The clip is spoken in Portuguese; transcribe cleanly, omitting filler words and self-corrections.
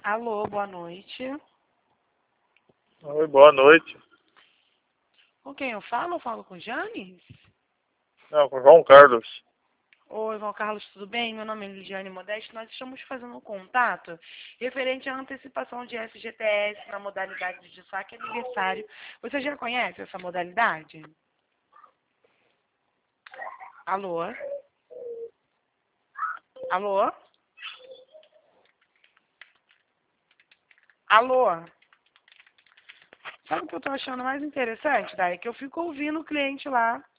Alô, boa noite. Oi, boa noite. Com quem eu falo? Eu falo com o Janes? Não, com João Carlos. Oi, João Carlos, tudo bem? Meu nome é Lidiane Modeste. Nós estamos fazendo um contato referente à antecipação de FGTS na modalidade de saque aniversário. Você já conhece essa modalidade? Alô? Alô? Alô? Sabe o que eu tô achando mais interessante, Dai? É que eu fico ouvindo o cliente lá